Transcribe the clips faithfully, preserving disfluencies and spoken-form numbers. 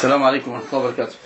السلام عليكم ورحمة الله وبركاته.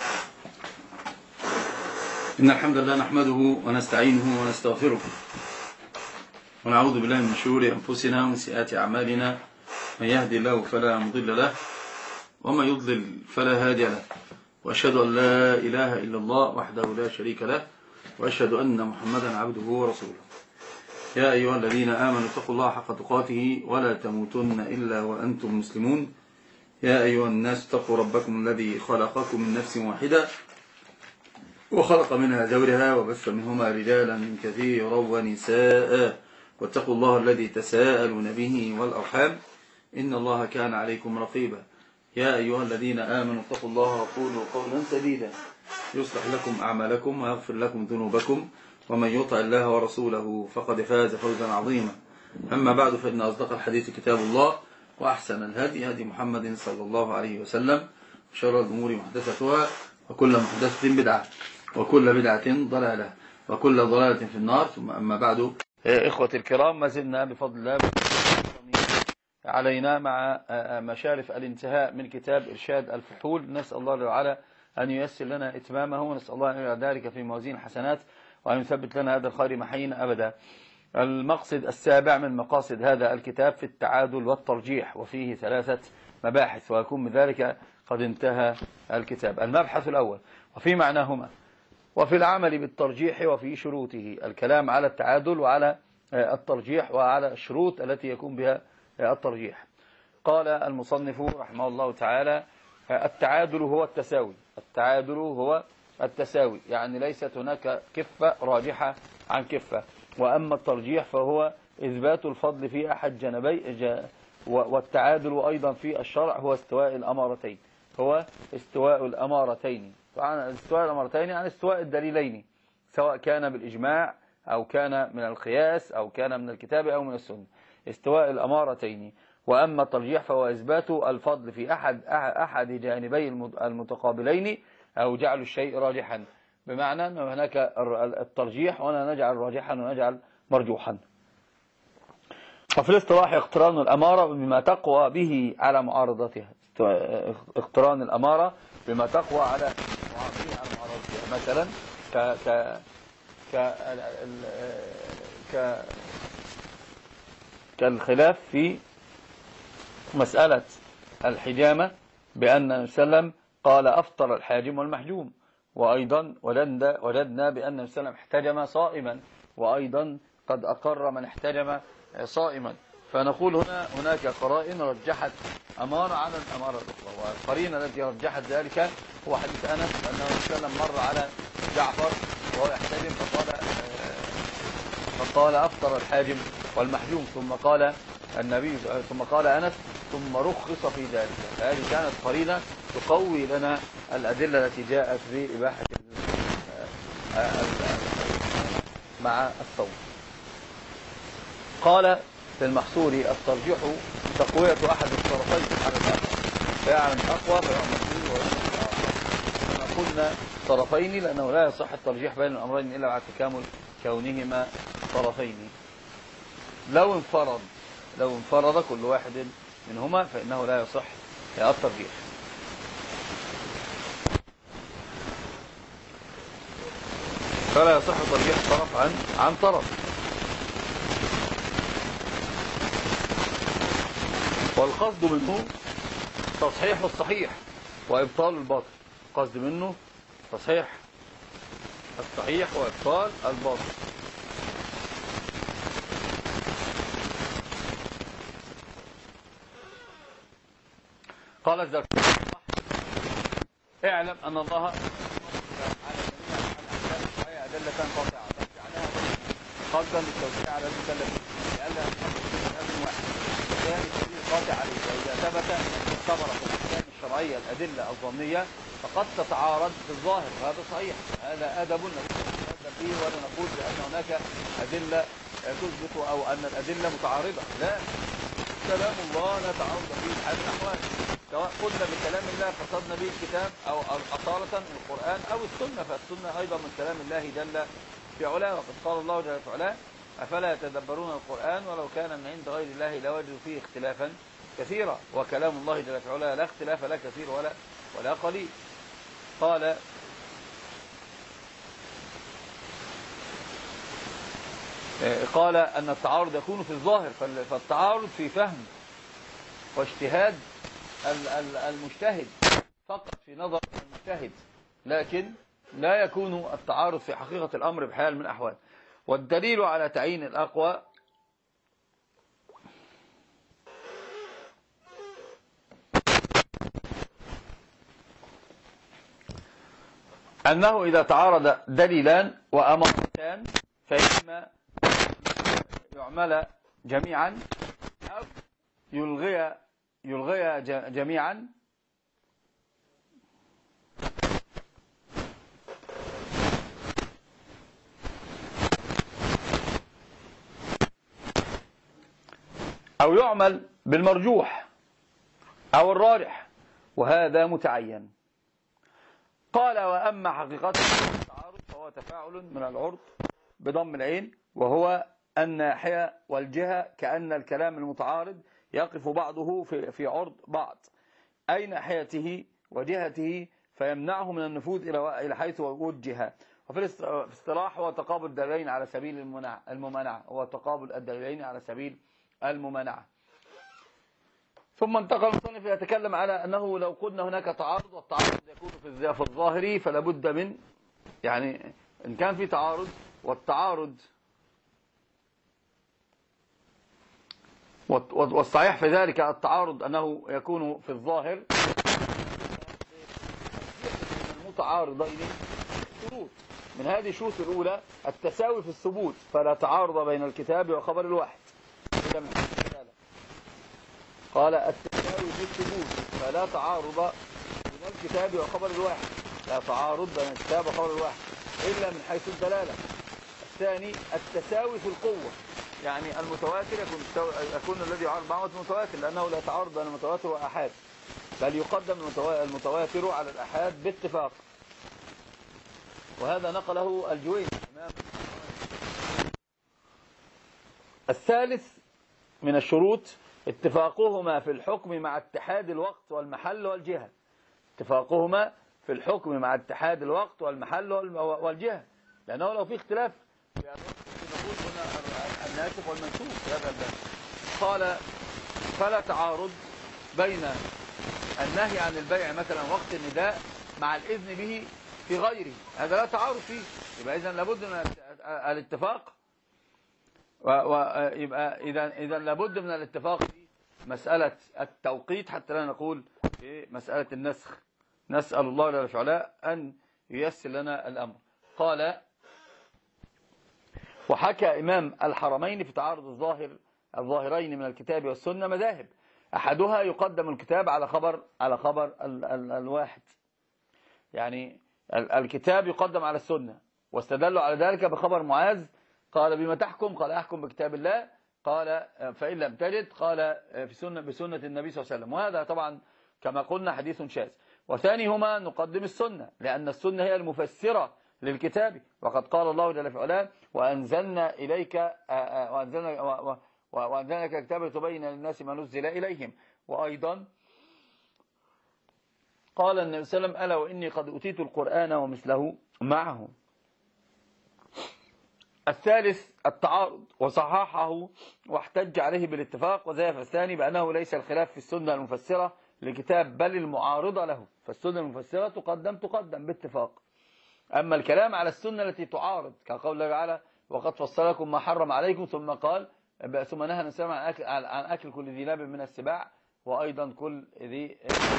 إن الحمد لله نحمده ونستعينه ونستغفره ونعوذ بالله من شرور أنفسنا ومن سيئات أعمالنا، من يهدي الله فلا مضل له ومن يضلل فلا هادي له، وأشهد أن لا إله إلا الله وحده لا شريك له، وأشهد أن محمدا عبده ورسوله. يا أيها الذين آمنوا اتقوا الله حق تقاته ولا تموتن إلا وأنتم مسلمون. يا أيها الناس اتقوا ربكم الذي خلقكم من نفس واحدة وخلق منها زوجها وبث منهما رجالا كثيرا ونساء، واتقوا الله الذي تساءلون به والأرحام إن الله كان عليكم رقيبا. يا أيها الذين آمنوا اتقوا الله وقولوا قولا سديدا يصلح لكم أعمالكم ويغفر لكم ذنوبكم، ومن يطع الله ورسوله فقد فاز فوزا عظيما. أما بعد، فإن أصدق الحديث كتاب الله، وأحسن الهدي هدي محمد صلى الله عليه وسلم، وشر الأمور محدثتها، وكل محدثة بدعة، وكل بدعة ضلالة، وكل ضلالة في النار. ثم أما بعد، إخوة الكرام، ما زلنا بفضل الله علينا مع مشارف الانتهاء من كتاب إرشاد الفحول. نسأل الله تعالى أن ييسر لنا إتمامه، ونسأل الله أن يجعل ذلك في موازين الحسنات، وأن يثبت لنا هذا الخير محينا أبدا. المقصد السابع من مقاصد هذا الكتاب في التعادل والترجيح، وفيه ثلاثة مباحث، ويكون بذلك قد انتهى الكتاب. المبحث الأول وفي معناهما وفي العمل بالترجيح وفي شروطه، الكلام على التعادل وعلى الترجيح وعلى الشروط التي يكون بها الترجيح. قال المصنف رحمه الله تعالى: التعادل هو التساوي. التعادل هو التساوي، يعني ليست هناك كفة راجحة عن كفة. وأما الترجيح فهو إثبات الفضل في أحد جانبي، والتعادل أيضا في الشرع هو استواء الأمارتين هو استواء الأمارتين استواء الأمارتين يعني استواء الدليلين، سواء كان بالإجماع أو كان من القياس أو كان من الكتاب أو من السنة، استواء الأمارتين. وأما الترجيح فهو إثبات الفضل في أحد أحد جانبي المتقابلين، أو جعل الشيء راجحا، بمعنى أن هناك الترجيح وأنا نجعل راجحا ونجعل مرجوحا. وفي الاصطلاح اقتران الأمارة بما تقوى به على معارضتها، اقتران الأمارة بما تقوى على معارضتها، مثلا ك ك ك ك كالخلاف في مسألة الحجامة، بأن النبي صلى الله عليه وسلم قال أفطر الحاجم والمحجوم، وأيضا وجدنا بأن النبي صلى الله عليه وسلم احتجم صائما، وأيضا قد أقر من احتجم صائما. فنقول هنا هناك قرائن رجحت أمارة على الأمارة الأخرى، والقرينة التي رجحت ذلك هو حديث أنس أنه صلى الله عليه وسلم مر على جعفر وهو يحتجم فقال فقال أفطر الحاجم والمحجوم، ثم قال النبي ثم قال أنس ثم رخص في ذلك. فهذه كانت قرينة تقوي لنا الأدلة التي جاءت بإباحة مع الصوم. قال في المحصول: الترجيح تقوية أحد الطرفين على الآخر، فيعمل أقوى فيعمل مفعول ويعمل آخر. كما قلنا طرفين لأنه لا يصح الترجيح بين الأمرين إلا بعد تكامل كونهما طرفين. لو انفرد لو انفرد كل واحد منهما فإنه لا يصح الترجيح. فلا يصح ترجيح طرف عن عن طرف. والقصد منه تصحيح الصحيح وإبطال الباطل. القصد منه تصحيح الصحيح وإبطال الباطل. قال الزركشي: اعلم أن الله على جميع أدلة قاطعة فجعلها قصدا للتوسيع على المكلفين لئلا يكون أمر واحد، وكان الدليل قاطع عليه. وإذا ثبت صبر في الأحكام الشرعية الأدلة الظنية فقد تتعارض في الظاهر، وهذا صحيح. هذا أدب نتكلم فيه، ولا نقول بأن هناك أدلة تثبت أو أن الأدلة متعارضة، لا، كلام الله لا تعارض فيه حال الأحوال، سواء قلنا بكلام الله قصدنا به الكتاب أو أصالة من القرآن أو السنة، فالسنة أيضا من كلام الله جل في علاه. وقد قال الله جل في علاه: أفلا يتدبرون القرآن ولو كان من عند غير الله لوجدوا فيه اختلافا كثيرا. وكلام الله جل في علاه لا اختلاف لا كثير ولا ولا قليل. قال قال أن التعارض يكون في الظاهر، فالتعارض في فهم واجتهاد المجتهد فقط في نظر المجتهد، لكن لا يكون التعارض في حقيقة الأمر بحال من الأحوال. والدليل على تعيين الأقوى أنه إذا تعارض دليلان وأمرتان فإما يعمل جميعا أو يلغي يلغي جميعا أو يعمل بالمرجوح أو الراجح، وهذا متعين. قال وأما حقيقة التعارض فهو تفاعل من العرض بضم العين، وهو الناحية والجهة، كأن الكلام المتعارض يقف بعضه في في عرض بعض، أي ناحيته وجهته، فيمنعه من النفوذ إلى حيث وجهه. وفي الاصطلاح هو تقابل الدليلين على سبيل الممانعة، هو تقابل الدليلين على سبيل الممانعة. ثم انتقل المصنف يتكلم على أنه لو قلنا هناك تعارض، والتعارض يكون في الظاهر، فلا بد من، يعني إن كان في تعارض، والتعارض والصحيح في ذلك التعارض أنه يكون في الظاهر، المتعارضين شروط. من هذه الشروط الأولى التساوي في الثبوت، فلا تعارض بين الكتاب وخبر الواحد. قال التساوي في الثبوت فلا تعارض بين الكتاب وخبر الواحد، لا تعارض بين الكتاب وخبر الواحد إلا من حيث الدلالة. الثاني التساوي في القوة، يعني المتواتر يكون, يكون الذي يعارض معه المتواتر، لأنه لا تعارض بين المتواتر والآحاد، بل يقدم المتواتر على الآحاد باتفاق، وهذا نقله الجويني. الثالث من الشروط اتفاقهما في الحكم مع اتحاد الوقت والمحل والجهة، اتفاقهما في الحكم مع اتحاد الوقت والمحل والجهة، لأنه لو في اختلاف نقول هنا الناسخ والمنسوخ في هذا الباب. قال فلا تعارض بين النهي عن البيع مثلا وقت النداء مع الإذن به في غيره، هذا لا تعارض فيه، يبقى إذن لابد من الاتفاق، ويبقى إذا إذا لابد من الاتفاق في مسألة التوقيت، حتى لا نقول في مسألة النسخ. نسأل الله جل وعلا أن ييسر لنا الأمر. قال وحكى إمام الحرمين في تعارض الظاهر الظاهرين من الكتاب والسنة مذاهب، أحدها يقدم الكتاب على خبر على خبر ال ال الواحد، يعني ال الكتاب يقدم على السنة، واستدلوا على ذلك بخبر معاذ قال بما تحكم؟ قال أحكم بكتاب الله، قال فإن لم تجد قال في سنة بسنة النبي صلى الله عليه وسلم، وهذا طبعا كما قلنا حديث شاذ. وثانيهما نقدم السنة، لأن السنة هي المفسرة للكتاب، وقد قال الله جل وعلا وأنزلنا إليك وأنزلنا وأنزلنا لك الكتاب لتبين للناس ما نزل إليهم. وأيضا قال النبي صلى الله عليه وسلم ألا وإني قد أتيت القرآن ومثله معه. الثالث التعارض وصححه واحتج عليه بالاتفاق، وذهب الثاني بأنه ليس الخلاف في السنة المفسرة للكتاب بل المعارضة له، فالسنة المفسرة تقدم تقدم باتفاق. أما الكلام على السنة التي تعارض كقول الله تعالى وقد فصل لكم ما حرم عليكم، ثم قال ثم نهى النبي عن أكل, عن أكل كل ذي ناب من السباع، وأيضا كل ذي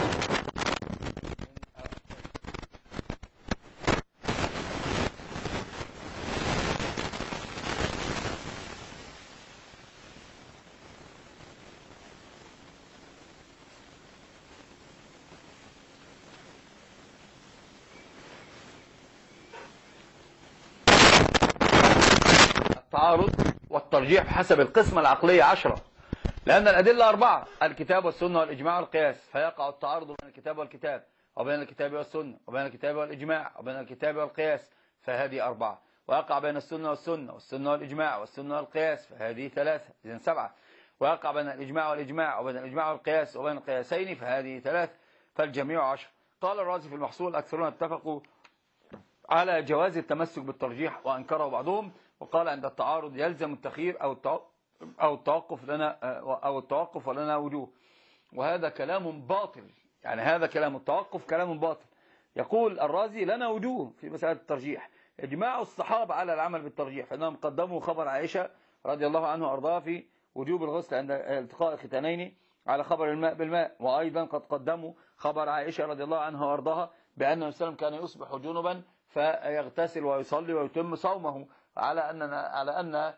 التعارض والترجيح حسب القسمة العقلية عشرة، لأن الأدلة أربعة: الكتاب والسنة والإجماع والقياس، فيقع التعارض بين الكتاب والكتاب وبين الكتاب والسنة وبين الكتاب والإجماع وبين الكتاب والقياس، فهذه أربعة. ويقع بين السنة والسنة والسنة والإجماع والسنة والقياس، فهذه ثلاثة، إذن سبعة. ويقع بين الإجماع والإجماع وبين الإجماع والقياس وبين القياسين، فهذه ثلاثة، فالجميع عشر. قال الرازي في المحصول أكثرون اتفقوا على جواز التمسك بالترجيح وأنكره بعضهم، وقال عند التعارض يلزم التخيير أو أو التوقف لنا أو التوقف ولنا وجوه. وهذا كلام باطل، يعني هذا كلام التوقف كلام باطل. يقول الرازي لنا وجوه في مسألة الترجيح، إجماع الصحابة على العمل بالترجيح، فإنهم قدموا خبر عائشة رضي الله عنه وأرضاها في وجوب الغسل عند التقاء الختانين على خبر الماء بالماء، وأيضا قد قدموا خبر عائشة رضي الله عنها وأرضاها بأن النبي صلى الله عليه وسلم كان يصبح جنبا فيغتسل ويصلي ويتم صومه، على أن على أن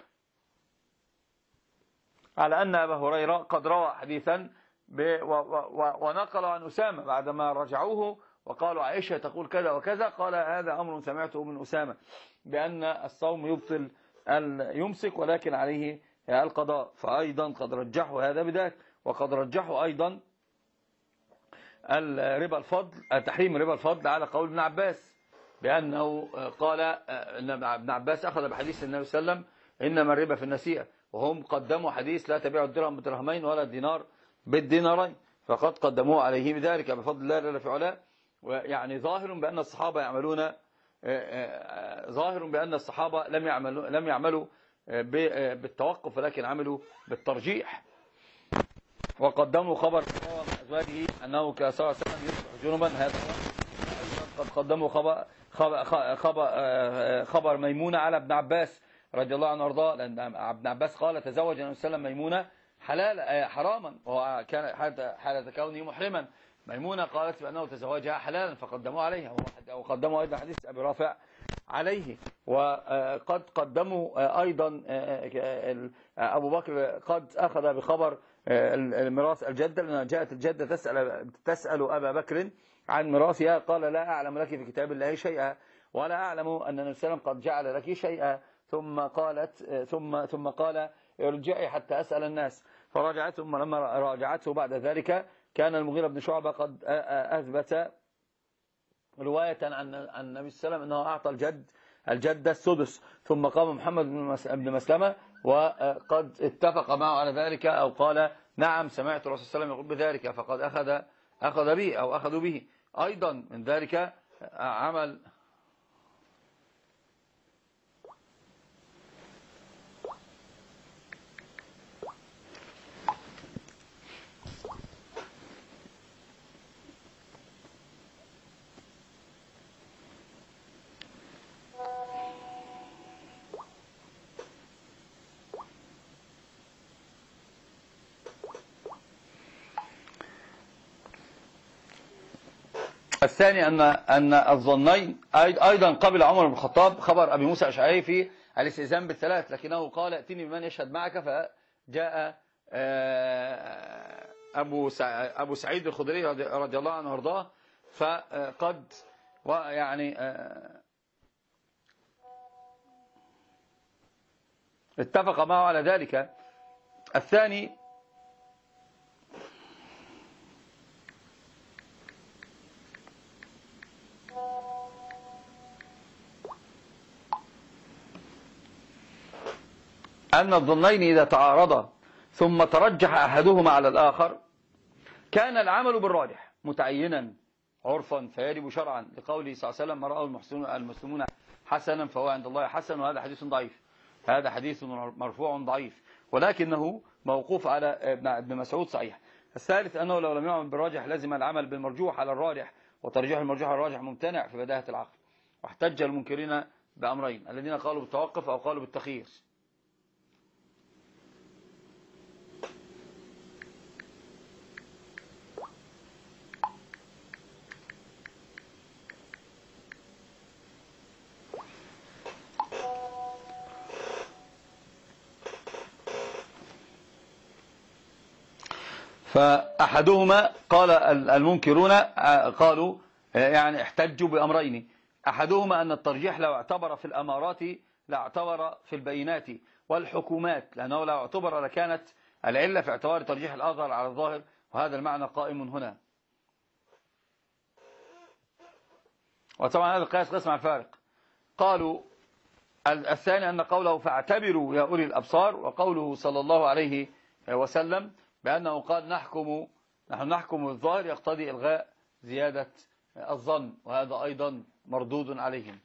على أن أبا هريرة قد روى حديثا ونقل عن أسامة بعدما رجعوه وقالوا عائشة تقول كذا وكذا، قال هذا أمر سمعته من أسامة بأن الصوم يبطل يمسك ولكن عليه القضاء، فأيضا قد رجحوا هذا بذلك. وقد رجحوا أيضا الربا الفضل تحريم ربا الفضل على قول ابن عباس، بأنه قال أن ابن عباس أخذ بحديث النبي صلى الله عليه وسلم إنما الربا في النسيئة، وهم قدموا حديث لا تبيع الدرهم بدرهمين ولا الدينار بالدينارين، فقد قدموه عليه بذلك بفضل الله جل في علاه. ويعني ظاهر بأن الصحابة يعملون ظاهر بأن الصحابة لم يعملوا لم يعملوا بالتوقف ولكن عملوا بالترجيح، وقدموا خبر أزواجه أنه كان صلى الله عليه وسلم يصبح جنبا، هذا قد قدموا خبر خبر خبر ميمونة على ابن عباس رضي الله عنه وارضاه، لأن ابن عباس قال تزوج النبي صلى الله عليه وسلم ميمونة حلال حراما، وهو كان حالة كونه محرما. ميمونة قالت بأنه تزوجها حلالا فقدموا عليها، وقدموا أيضا حديث أبي رافع عليه. وقد قدموا أيضا أبو بكر قد أخذ بخبر الميراث الجدة، لأنها جاءت الجدة تسأل, تسأل أبا بكر عن ميراثها، قال لا أعلم لك في كتاب الله شيئا ولا أعلم أن النبي صلى الله عليه وسلم قد جعل لك شيئا، ثم قالت ثم ثم قال ارجعي حتى أسأل الناس، فرجعت. ثم لما راجعته بعد ذلك كان المغيرة بن شعبة قد أثبت رواية عن النبي صلى الله عليه وسلم أنه أعطى الجد الجدة السدس، ثم قام محمد بن مسلمة وقد اتفق معه على ذلك، أو قال نعم سمعت الرسول صلى الله عليه وسلم يقول بذلك، فقد أخذ أخذ به أو أخذوا به. أيضا من ذلك عمل الثاني أن أن الظنين أيضا قبل عمر بن الخطاب خبر أبي موسى الأشعري في الاستئذان بالثلاث، لكنه قال ائتني بمن يشهد معك، فجاء أبو أبو سعيد الخدري رضي الله عنه وارضاه، فقد ويعني اتفق معه على ذلك. الثاني أن الظنين إذا تعارضا ثم ترجح أحدهما على الآخر كان العمل بالراجح متعينا عرفا فيجب شرعا، لقوله صلى الله عليه وسلم ما رأى المسلمون حسنا فهو عند الله حسن، وهذا حديث ضعيف، هذا حديث مرفوع ضعيف، ولكنه موقوف على ابن مسعود صحيح. الثالث أنه لو لم يعمل بالراجح لازم العمل بالمرجوح على الراجح، وترجيح المرجوح على الراجح ممتنع في بداهة العقل. واحتج المنكرين بأمرين، الذين قالوا بالتوقف أو قالوا بالتخيير. فأحدهما قال المنكرون قالوا يعني احتجوا بأمرين، أحدهما أن الترجيح لو اعتبر في الأمارات لاعتبر في البينات والحكومات، لأنه لو اعتبر لكانت العلة في اعتبار ترجيح الأظهر على الظاهر، وهذا المعنى قائم هنا. وطبعا هذا القياس قسم على الفارق. قالوا الثاني أن قوله فاعتبروا يا أولي الأبصار، وقوله صلى الله عليه وسلم بأنه قال نحكم نحن نحكم بالظاهر يقتضي إلغاء زيادة الظن، وهذا أيضا مردود عليهم.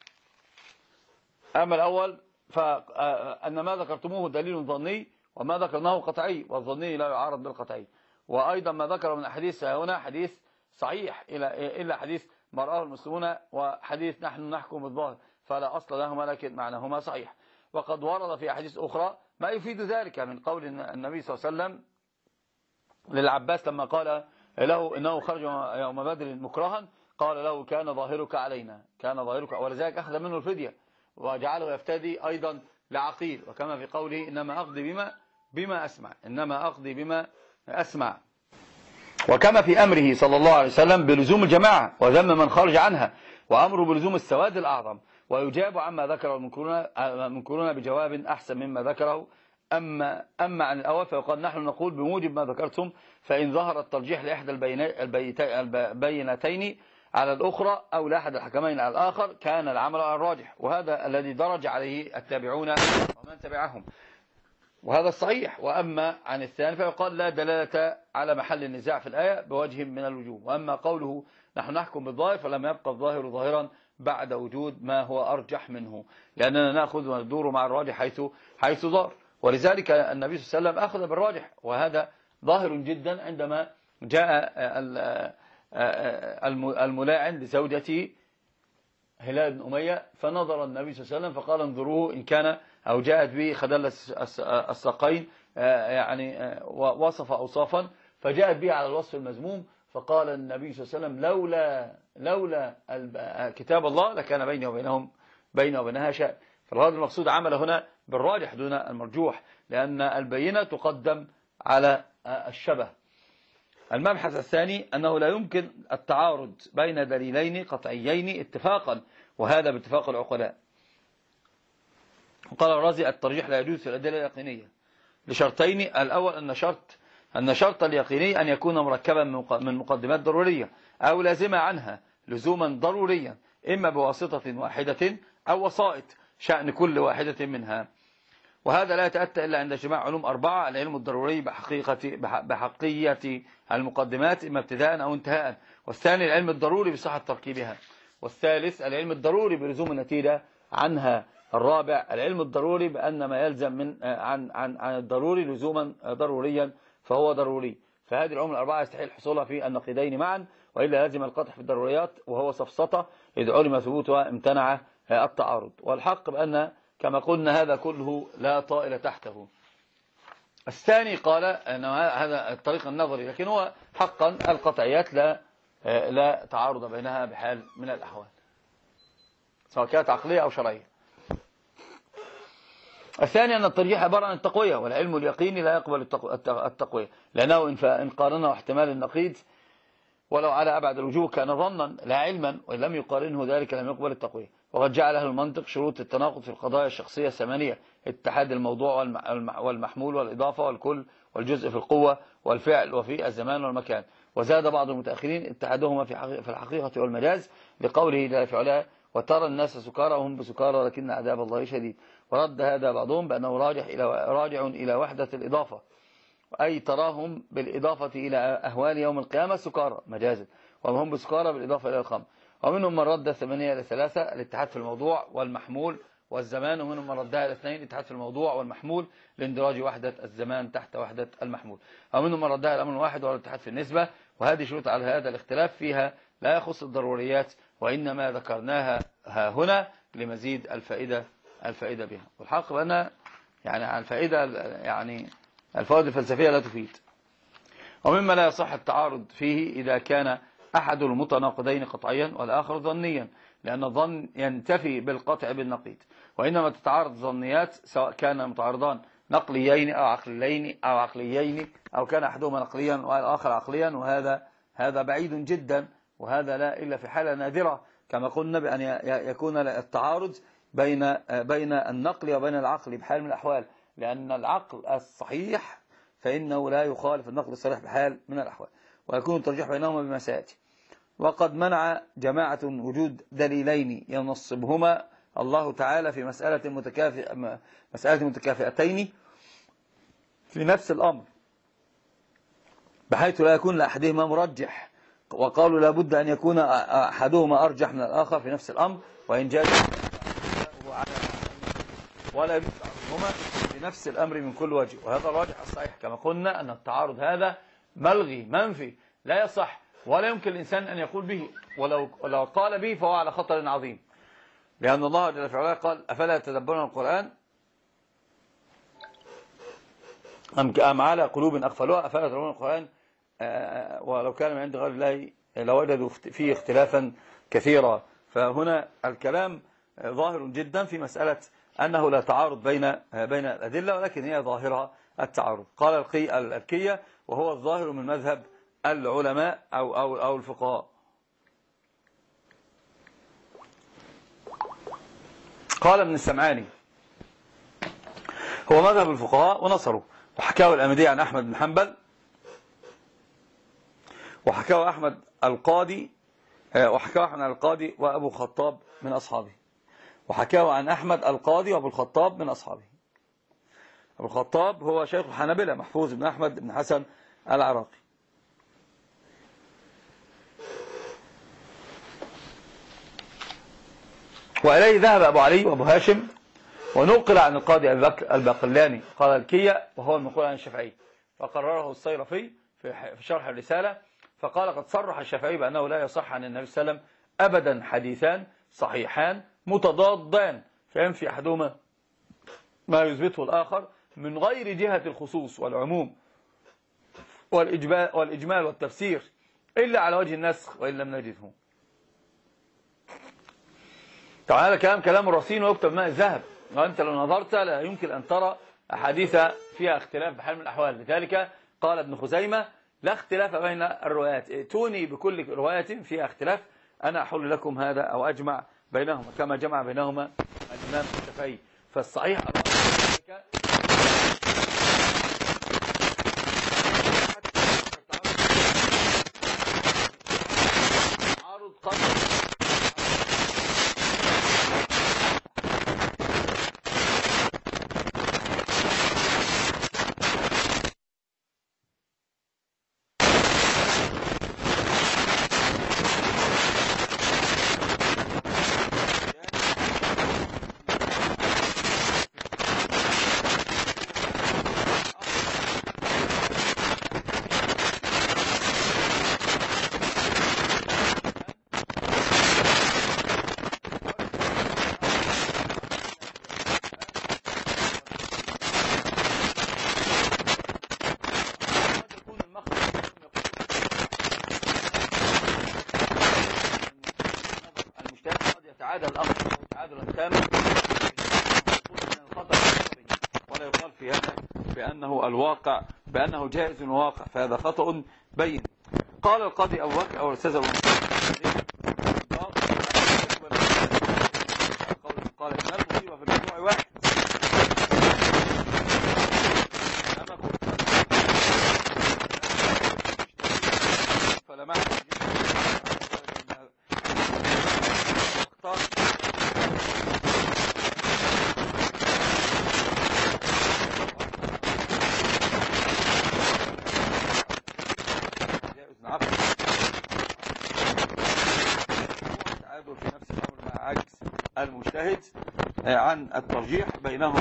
أما الأول فأن ما ذكرتموه دليل ظني وما ذكرناه قطعي، والظني لا يعارض بالقطعي. وأيضا ما ذكر من حديث هنا حديث صحيح إلا حديث ما رآه المسلمون وحديث نحن نحكم بالظاهر، فلا أصل لهما لكن معناهما صحيح. وقد ورد في أحاديث أخرى ما يفيد ذلك من قول النبي صلى الله عليه وسلم للعباس لما قال له إنه خرج يوم بدر مكرها، قال له كان ظاهرك علينا، كان ظاهرك، ولذلك أخذ منه الفدية وجعله يفتدي أيضا لعقيل. وكما في قوله إنما أقضي بما بما أسمع، إنما أقضي بما أسمع. وكما في أمره صلى الله عليه وسلم بلزوم الجماعة وذم من خرج عنها، وأمره بلزوم السواد الأعظم. ويجاب عما ذكره المنكرون بجواب أحسن مما ذكره. أما, أما عن الأول فيقال نحن نقول بموجب ما ذكرتم، فإن ظهر الترجيح لإحدى البينتين على الأخرى أو لأحد الحكمين على الآخر كان العمل على الراجح، وهذا الذي درج عليه التابعون ومن تبعهم، وهذا الصحيح. وأما عن الثاني فيقال لا دلالة على محل النزاع في الآية بوجه من الوجوه. وأما قوله نحن نحكم بالظاهر فلم يبقى الظاهر ظاهرا بعد وجود ما هو أرجح منه، لأننا نأخذ وندور مع الراجح حيث حيث ظهر. ولذلك النبي صلى الله عليه وسلم أخذ بالراجح، وهذا ظاهر جدا عندما جاء الملاعن لزوجته هلال بن أمية، فنظر النبي صلى الله عليه وسلم فقال انظروه إن كان أو جاءت به خدل الساقين، يعني وصف أوصافا فجاءت به على الوصف المذموم، فقال النبي صلى الله عليه وسلم لولا لولا كتاب الله لكان بيني وبينهم بيني وبينها شيء. فالغرض المقصود عمل هنا بالراجح دون المرجوح، لأن البينة تقدم على الشبه. المبحث الثاني أنه لا يمكن التعارض بين دليلين قطعيين اتفاقا، وهذا باتفاق العقلاء. وقال الرازي الترجيح لا يجوز في الأدلة اليقينية لشرطين: الأول أن شرط أن شرط اليقيني أن يكون مركبا من مقدمات ضرورية أو لازمة عنها لزوما ضروريا، إما بواسطة واحدة أو وسائط شأن كل واحدة منها. وهذا لا يتأتى إلا عند اجتماع علوم أربعة: العلم الضروري بحقيقة بحقية المقدمات إما ابتداء أو انتهاء، والثاني العلم الضروري بصحة تركيبها، والثالث العلم الضروري بلزوم النتيجة عنها، الرابع العلم الضروري بأن ما يلزم من عن عن عن الضروري لزوما ضروريا فهو ضروري. فهذه العلوم الأربعة يستحيل حصولها في النقيضين معا، وإلا لازم القطع في الضروريات وهو سفسطة إذ علم ثبوتها امتنع التعارض. والحق بأن كما قلنا هذا كله لا طائل تحته. الثاني قال أن هذا الطريق النظري، لكن هو حقا القطعيات لا لا تعارض بينها بحال من الأحوال سواء كانت عقلية أو شرعية. الثاني أن الترجيح عبارة عن التقوية، والعلم اليقيني لا يقبل التقوية، لأنه إن قارنه احتمال النقيض ولو على أبعد الوجوه كان ظنا لا علما، وإن لم يقارنه ذلك لم يقبل التقوية. وقد جعل أهل المنطق شروط التناقض في القضايا الشخصية الثمانية: اتحاد الموضوع والمحمول والإضافة والكل والجزء في القوة والفعل وفي الزمان والمكان. وزاد بعض المتأخرين اتحادهما في الحقيقة والمجاز لقوله لا فعلها وترى الناس سكارى وهم بسكارى ولكن عذاب الله شديد. ورد هذا بعضهم بأنه راجع إلى راجع إلى وحدة الإضافة، أي تراهم بالإضافة إلى أهوال يوم القيامة سكارى مجازا، وهم بسكارى بالإضافة إلى الخمر. ومنهم من رد الثمانية إلى ثلاثة الاتحاد في الموضوع والمحمول والزمان، ومنهم من ردها إلى اثنين الاتحاد في الموضوع والمحمول لاندراج وحدة الزمان تحت وحدة المحمول. ومنهم من ردها إلى أمر واحد وهو الاتحاد في النسبة. وهذه شروط على هذا الاختلاف فيها لا يخص الضروريات، وإنما ذكرناها ها هنا لمزيد الفائدة الفائدة بها. والحق بأن يعني عن الفائدة يعني الفوائد الفلسفية لا تفيد. ومما لا يصح التعارض فيه إذا كان أحد المتناقضين قطعيا والآخر ظنيا، لأن الظن ينتفي بالقطع بالنقيض، وإنما تتعارض ظنيات سواء كان متعارضان نقليين أو عقليين أو عقليين أو كان أحدهما نقليا والآخر عقليا، وهذا هذا بعيد جدا، وهذا لا إلا في حالة نادرة كما قلنا بأن يكون التعارض بين بين النقل وبين العقل بحال من الأحوال، لأن العقل الصحيح فإنه لا يخالف النقل الصريح بحال من الأحوال، ويكون الترجيح بينهما بما سيأتي. وقد منع جماعة وجود دليلين ينصبهما الله تعالى في مسألة متكافئة مسألة متكافئتين في نفس الأمر، بحيث لا يكون لأحدهما مرجح وقالوا لابد أن يكون أحدهما أرجح من الآخر في نفس الأمر، وإن جاز ولا يجوز تعارضهما في نفس الأمر من كل وجه. وهذا الراجح الصحيح كما قلنا أن التعارض هذا ملغي منفي لا يصح، ولا يمكن الإنسان أن يقول به، ولو لو قال به فهو على خطر عظيم، لأن الله جل في علاه قال أفلا يتدبرون القرآن أم على قلوب أقفلوها أفلا يتدبرون القرآن ولو كان من عند غير الله لوجدوا فيه اختلافا كثيرا. فهنا الكلام ظاهر جدا في مسألة أنه لا تعارض بين بين الأدلة، ولكن هي ظاهرة التعارض. قال القي الأركية وهو الظاهر من مذهب العلماء أو أو أو الفقهاء. قال ابن السمعاني هو مذهب الفقهاء ونصره، وحكاه الأمدي عن أحمد بن حنبل، وحكاه أحمد القاضي وحكاه عن القاضي وأبو خطاب من أصحابه، وحكاه عن أحمد القاضي وأبو الخطاب من أصحابه. أبو الخطاب هو شيخ الحنابلة محفوظ بن أحمد بن حسن العراقي. وإليه ذهب أبو علي وأبو هاشم، ونقل عن القاضي الباقلاني قال الكية وهو المنقول عن الشافعي، فقرره الصيرفي في شرح الرسالة فقال قد صرح الشافعي بأنه لا يصح عن النبي صلى الله عليه وسلم أبدا حديثان صحيحان متضادان فينفي أحدهما ما يثبته الآخر من غير جهة الخصوص والعموم والإجمال والتفسير إلا على وجه النسخ وإن لم نجده. طبعا هذا كلام كلام الرصين ويكتب ماء الذهب، وأنت لو نظرت لا يمكن أن ترى أحاديث فيها اختلاف بحال من الأحوال. لذلك قال ابن خزيمة لا اختلاف بين الروايات، ائتوني بكل رواية فيها اختلاف أنا أحل لكم هذا أو أجمع بينهما كما جمع بينهما الإمام الشافعي. فالصحيح تعارض قبل هذا الأمر تعادلا تاما من الخطأ ولا يقال في هذا بأنه الواقع بأنه جائز وواقع، فهذا خطأ بين. قال القاضي أبو بكر أو الأستاذ أبو بكر قال إن المصيبة في الموضوع واحد فلا معنى المجتهد عن الترجيح بينهم.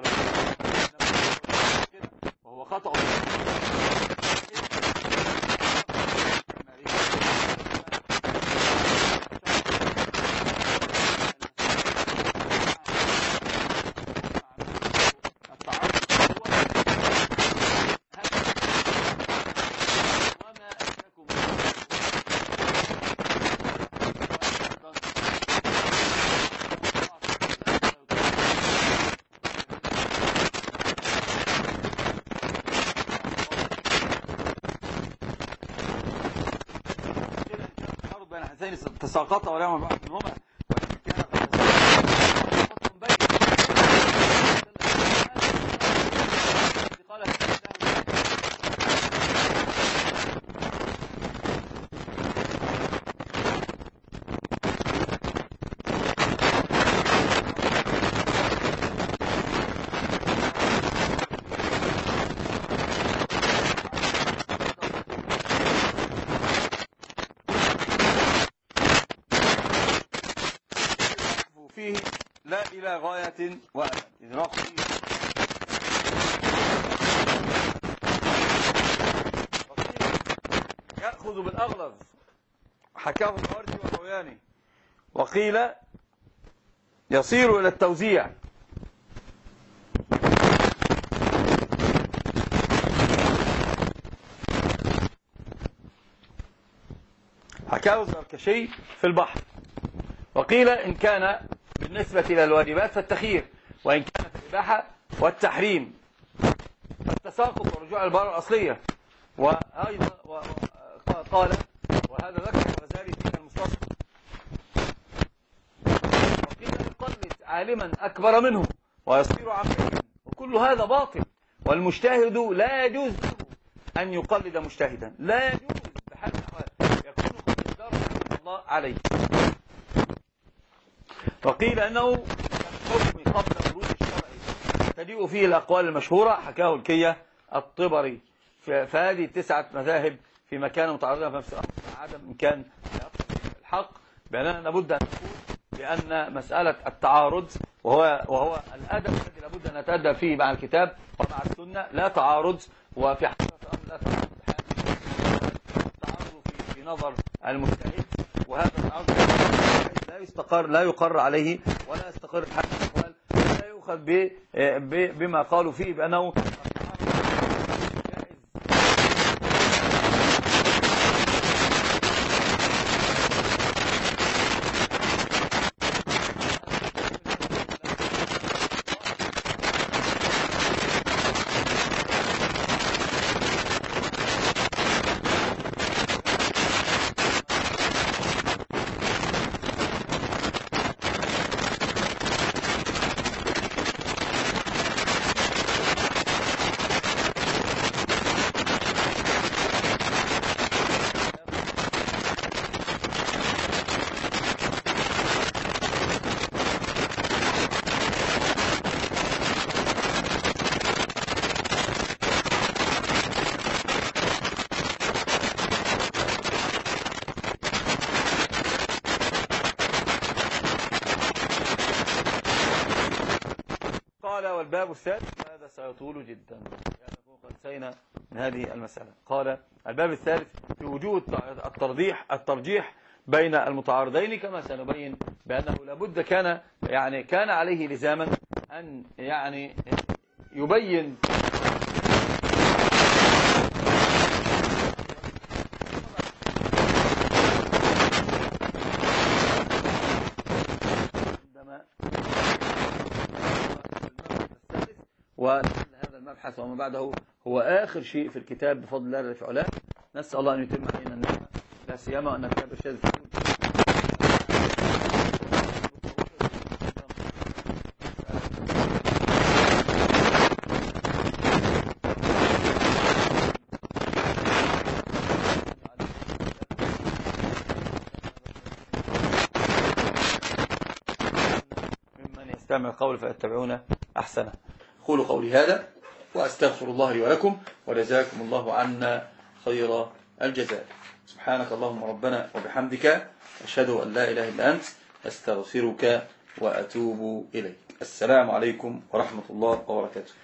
وهو خطأ. تساقط ولا يوم بعض منهما ولكن كان قد تساقط بين قال فيه لا إلى غاية وأبد إدراك فيه يأخذ بالأغلظ حكاه الوردي والروياني وقيل يصير إلى التوزيع حكاه الزركشي في البحر وقيل إن كان بالنسبة إلى الواجبات فالتخيير وإن كانت الإباحة والتحريم فالتساقط والرجوع إلى البراءة الأصلية. وأيضا قال وهذا ذكر الغزالي في المستصفى وقيل يقلد عالما أكبر منه ويصير عمليا وكل هذا باطل والمجتهد لا يجوز أن يقلد مجتهدا لا يجوز بحال الأحوال يكون قد اقدر الله عليه. وقيل أنه الحكم قبل ورود الشرع تجيء فيه الأقوال المشهورة حكاه الكية الطبري فهذه تسعة مذاهب في مكان متعرضة في نفس الأمر عدم إمكان الحق بأننا لابد أن نقول بأن مسألة التعارض وهو, وهو الأدب الذي لابد أن نتأدب فيه مع الكتاب ومع السنة لا تعارض وفي حقيقة الأمر لا تعارض التعارض في, في نظر المجتهد وهذا التعارض لا يستقر لا يقر عليه ولا يستقر بحال الأحوال ولا يؤخذ بما قالوا فيه بأنه والباب الثالث هذا سيطول جدا يعني قد انتهينا من هذه المسألة. قال الباب الثالث في وجوب الترجيح الترجيح بين المتعارضين كما سنبين بأنه لابد كان يعني كان عليه لزاما أن يعني يبين وهذا المبحث وما بعده هو آخر شيء في الكتاب بفضل الله جل وعلا. نسأل الله أن يتم علينا النعمة لا سيما أن كتاب الشاذ ممن يستمع القول فيتبعون أحسنه. قولوا قولي هذا وأستغفر الله لي ولكم وجزاكم الله عنا خير الجزاء. سبحانك اللهم ربنا وبحمدك أشهد أن لا إله إلا أنت أستغفرك وأتوب إليك. السلام عليكم ورحمة الله وبركاته.